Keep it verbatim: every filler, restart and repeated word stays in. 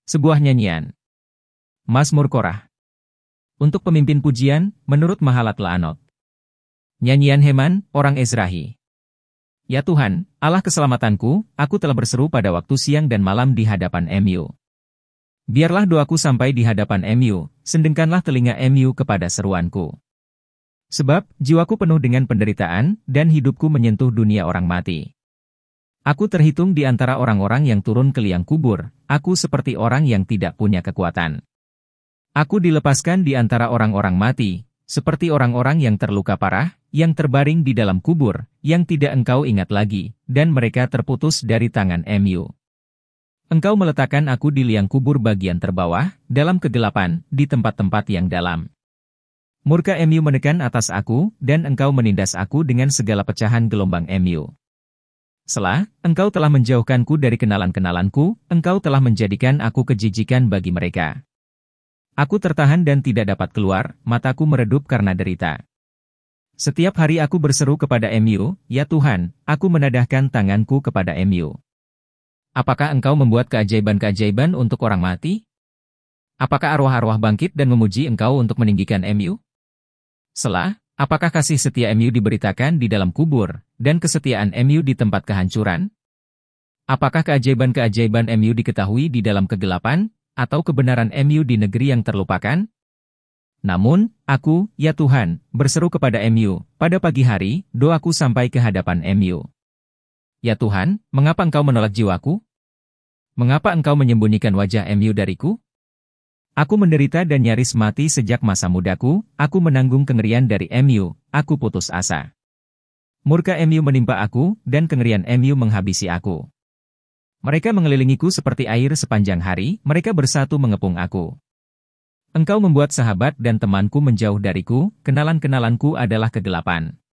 Sebuah nyanyian. Mazmur Korah. Untuk pemimpin pujian, menurut Mahalat La'anot. Nyanyian Heman, orang Ezrahi. Ya Tuhan, Allah keselamatanku, aku telah berseru pada waktu siang dan malam di hadapan M U. Biarlah doaku sampai di hadapan M U, sendengkanlah telinga M U kepada seruanku. Sebab, jiwaku penuh dengan penderitaan, dan hidupku menyentuh dunia orang mati. Aku terhitung di antara orang-orang yang turun ke liang kubur, aku seperti orang yang tidak punya kekuatan. Aku dilepaskan di antara orang-orang mati, seperti orang-orang yang terluka parah, yang terbaring di dalam kubur, yang tidak engkau ingat lagi, dan mereka terputus dari tangan M U. Engkau meletakkan aku di liang kubur bagian terbawah, dalam kegelapan, di tempat-tempat yang dalam. Murka M U menekan atas aku, dan engkau menindas aku dengan segala pecahan gelombang M U. Selah, engkau telah menjauhkanku dari kenalan-kenalanku, engkau telah menjadikan aku kejijikan bagi mereka. Aku tertahan dan tidak dapat keluar, mataku meredup karena derita. Setiap hari aku berseru kepada M U, ya Tuhan, aku menadahkan tanganku kepada M U. Apakah engkau membuat keajaiban-keajaiban untuk orang mati? Apakah arwah-arwah bangkit dan memuji engkau untuk meninggikan M U? Selah, apakah kasih setia M U diberitakan di dalam kubur, dan kesetiaan M U di tempat kehancuran? Apakah keajaiban-keajaiban M U diketahui di dalam kegelapan, atau kebenaran M U di negeri yang terlupakan? Namun, aku, ya Tuhan, berseru kepada M U, pada pagi hari, doaku sampai ke hadapan M U. Ya Tuhan, mengapa engkau menolak jiwaku? Mengapa engkau menyembunyikan wajah M U dariku? Aku menderita dan nyaris mati sejak masa mudaku, aku menanggung kengerian dari M U, aku putus asa. Murka M U menimpa aku, dan kengerian M U menghabisi aku. Mereka mengelilingiku seperti air sepanjang hari, mereka bersatu mengepung aku. Engkau membuat sahabat dan temanku menjauh dariku, kenalan-kenalanku adalah kegelapan.